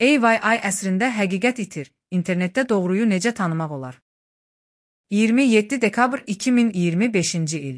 AI əsrində həqiqət itir, internetdə doğruyu necə tanımaq olar? 27 dekabr 2025-ci il.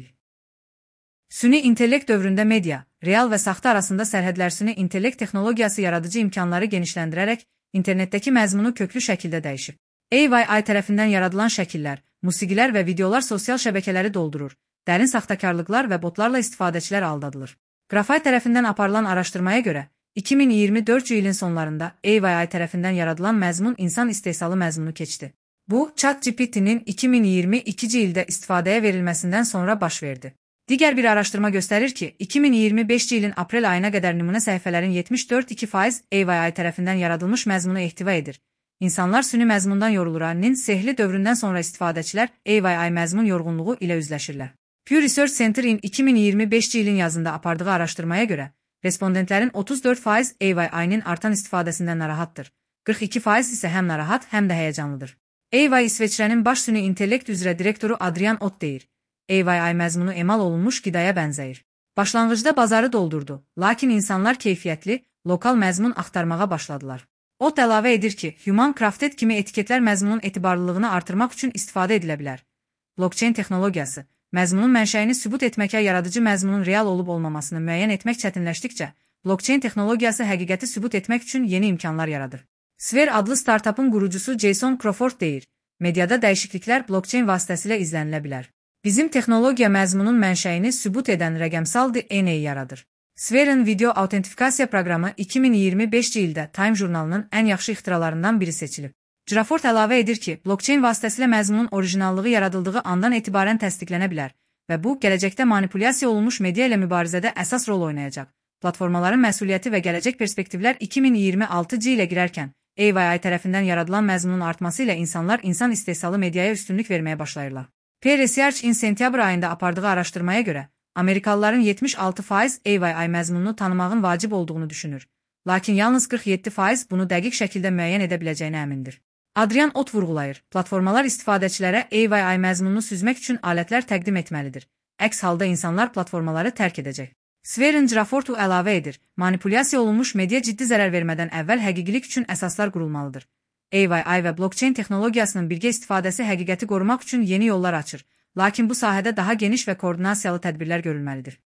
Süni intellekt dövründə media, real və saxta arasında sərhədlər süni intellekt texnologiyası yaradıcı imkanları genişləndirərək internetdəki məzmunu köklü şəkildə dəyişib. AI tərəfindən yaradılan şəkillər, musiqilər və videolar sosial şəbəkələri doldurur, dərin saxtakarlıqlar və botlarla istifadəçilər aldadılır. Grafay tərəfindən aparılan araşdırmaya görə, 2024-cü ilin sonlarında AI tərəfindən yaradılan məzmun insan istehsalı məzmunu keçdi. Bu, ChatGPT-nin 2022-ci ildə istifadəyə verilməsindən sonra baş verdi. Digər bir araşdırma göstərir ki, 2025-ci ilin aprel ayına qədər nümunə səhifələrin 74,2% AI tərəfindən yaradılmış məzmunu ehtiva edir. İnsanlar süni məzmundan yorulur.'nin sehli dövründən sonra istifadəçilər AI məzmun yorğunluğu ilə üzləşirlər. Pew Research Center'in 2025-ci ilin yazında apardığı araşdırmaya görə, respondentlərin 34% AI'nin artan istifadəsindən narahatdır. 42% isə həm narahat, həm də həyəcanlıdır. AI İsveçrənin baş süni intellekt üzrə direktoru Adrian Ott deyir. AI məzmunu emal olunmuş qidaya bənzəyir. Başlanğıcda bazarı doldurdu, lakin insanlar keyfiyyətli, lokal məzmun axtarmağa başladılar. Ott əlavə edir ki, Human Crafted kimi etiketlər məzmunun etibarlılığını artırmaq üçün istifadə edilə bilər. Blockchain texnologiyası, məzmunun mənşəyini sübut etməkə yaradıcı məzmunun real olub-olmamasını müəyyən etmək çətinləşdikcə, blockchain texnologiyası həqiqəti sübut etmək üçün yeni imkanlar yaradır. Sphere adlı startupın qurucusu Jason Crawford deyir, mediada dəyişikliklər blockchain vasitəsilə izlənilə bilər. Bizim texnologiya məzmunun mənşəyini sübut edən rəqəmsal DNA yaradır. Sphere'in video autentifikasiya proqramı 2025-ci ildə Time jurnalının ən yaxşı ixtiralarından biri seçilib. Crawford əlavə edir ki, blockchain vasitəsilə məzmunun orijinallığı yaradıldığı andan etibarən təsdiqlənə bilər və bu, gələcəkdə manipulyasiya olunmuş media ilə mübarizədə əsas rol oynayacaq. Platformaların məsuliyyəti və gələcək perspektivlər 2026-cı ilə girərkən, AI tərəfindən yaradılan məzmunun artması ilə insanlar insan istehsalı mediaya üstünlük verməyə başlayırlar. Pew Research in sentyabr ayında apardığı araşdırmaya görə, Amerikalıların 76% AI məzmununu tanımağın vacib olduğunu düşünür, lakin yalnız 47% bunu dəqiq şəkildə müəyyən edə biləcəyinə əmindir. Adrian Ott vurğulayır, platformalar istifadəçilərə AI məzmununu süzmək üçün alətlər təqdim etməlidir. Əks halda insanlar platformaları tərk edəcək. Sphere'in Crawford əlavə edir, manipulyasiya olunmuş media ciddi zərər vermədən əvvəl həqiqilik üçün əsaslar qurulmalıdır. AI və blockchain texnologiyasının birgə istifadəsi həqiqəti qorumaq üçün yeni yollar açır, lakin bu sahədə daha geniş və koordinasiyalı tədbirlər görülməlidir.